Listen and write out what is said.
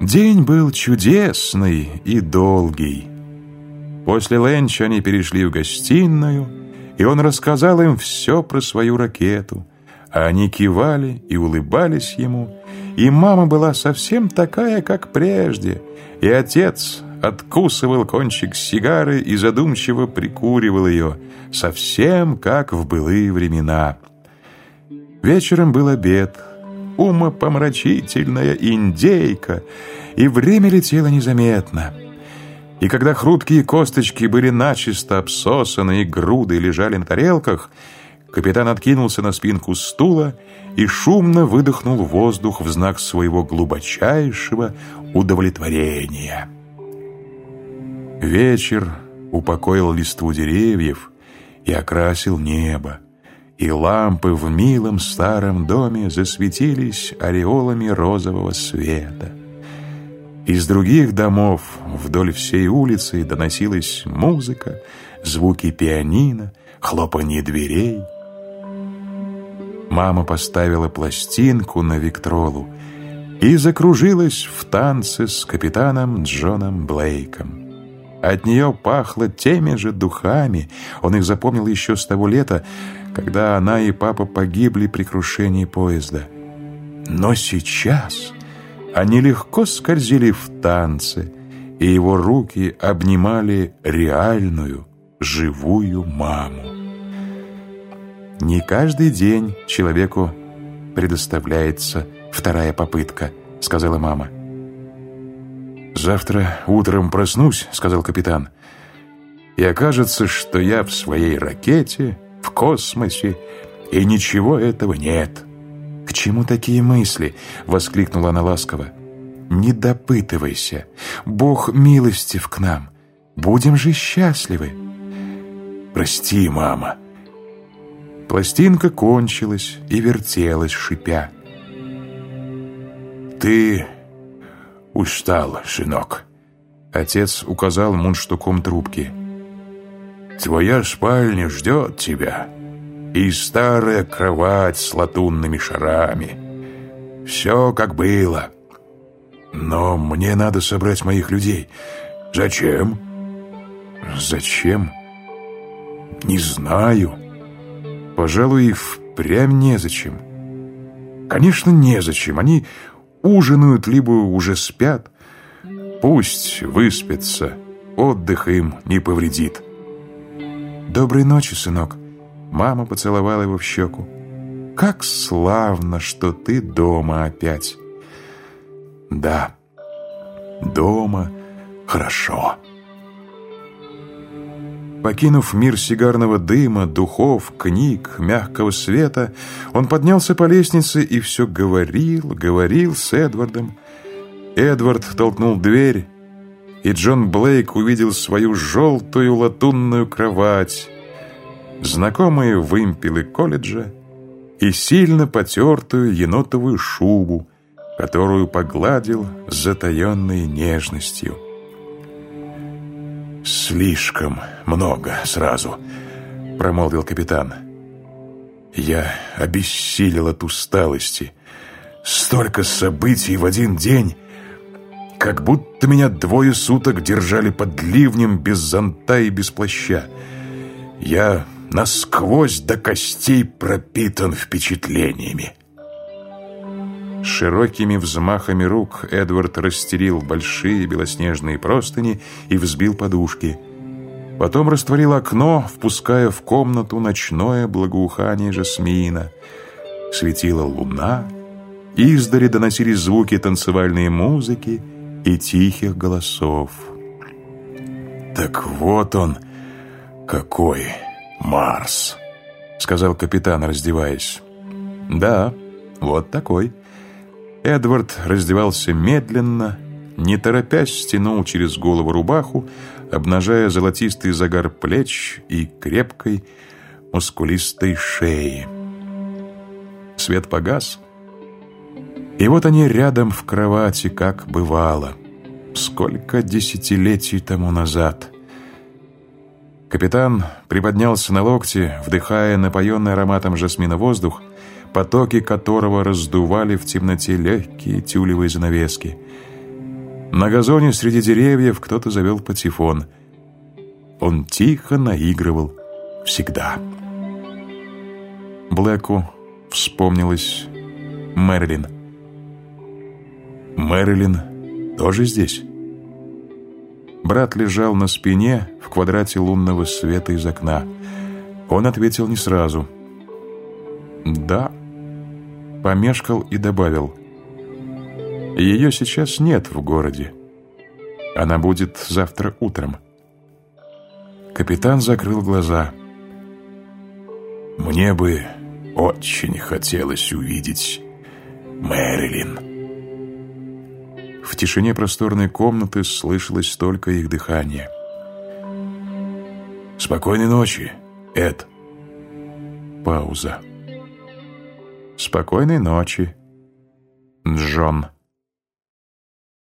День был чудесный и долгий. После ленча они перешли в гостиную, и он рассказал им все про свою ракету, а они кивали и улыбались ему, и мама была совсем такая, как прежде, и отец откусывал кончик сигары и задумчиво прикуривал ее, совсем как в былые времена. Вечером был обед, умопомрачительная индейка, и время летело незаметно. И когда хрупкие косточки были начисто обсосаны и грудой лежали на тарелках, капитан откинулся на спинку стула и шумно выдохнул воздух в знак своего глубочайшего удовлетворения. Вечер упокоил листву деревьев и окрасил небо, и лампы в милом старом доме засветились ореолами розового света. Из других домов вдоль всей улицы доносилась музыка, звуки пианино, хлопанье дверей. Мама поставила пластинку на Виктролу и закружилась в танце с капитаном Джоном Блейком. От нее пахло теми же духами, он их запомнил еще с того лета, когда она и папа погибли при крушении поезда. Но сейчас они легко скользили в танце, и его руки обнимали реальную, живую маму. Не каждый день человеку предоставляется вторая попытка, сказала мама. «Завтра утром проснусь», — сказал капитан, «и окажется, что я в своей ракете, в космосе, и ничего этого нет». «К чему такие мысли?» — воскликнула она ласково. «Не допытывайся. Бог милостив к нам. Будем же счастливы». «Прости, мама». Пластинка кончилась и вертелась, шипя. «Ты устал, сынок», — отец указал мундштуком трубки. «Твоя спальня ждет тебя, и старая кровать с латунными шарами. Все как было. Но мне надо собрать моих людей. Зачем?» «Зачем? Не знаю. Пожалуй, и впрямь незачем». «Конечно, незачем. Они ужинают, либо уже спят. Пусть выспятся. Отдых им не повредит». «Доброй ночи, сынок». Мама поцеловала его в щеку. «Как славно, что ты дома опять». «Да, дома хорошо». Покинув мир сигарного дыма, духов, книг, мягкого света, он поднялся по лестнице и все говорил с Эдвардом. Эдвард толкнул дверь, и Джон Блейк увидел свою желтую латунную кровать, знакомые вымпелы колледжа и сильно потертую енотовую шубу, которую погладил с затаенной нежностью. «Слишком много сразу», — промолвил капитан. «Я обессилел от усталости. Столько событий в один день, как будто меня 2 суток держали под ливнем без зонта и без плаща. Я насквозь до костей пропитан впечатлениями». Широкими взмахами рук Эдвард расстелил большие белоснежные простыни и взбил подушки. Потом растворил окно, впуская в комнату ночное благоухание жасмина. Светила луна, издали доносились звуки танцевальной музыки и тихих голосов. «Так вот он какой, Марс», — сказал капитан, раздеваясь. «Да, вот такой». Эдвард раздевался медленно, не торопясь стянул через голову рубаху, обнажая золотистый загар плеч и крепкой, мускулистой шеи. Свет погас, и вот они рядом в кровати, как бывало, сколько десятилетий тому назад. Капитан приподнялся на локте, вдыхая напоенный ароматом жасмина воздух, потоки которого раздували в темноте легкие тюлевые занавески. На газоне среди деревьев кто-то завел патефон. Он тихо наигрывал всегда. Блэку вспомнилась Мэрилин. Мэрилин тоже здесь? Брат лежал на спине в квадрате лунного света из окна. Он ответил не сразу. «Да». Помешкал и добавил: «Ее сейчас нет в городе. Она будет завтра утром». Капитан закрыл глаза. «Мне бы очень хотелось увидеть Мэрилин». В тишине просторной комнаты слышалось только их дыхание. «Спокойной ночи, Эд». Пауза. «Спокойной ночи, Джон».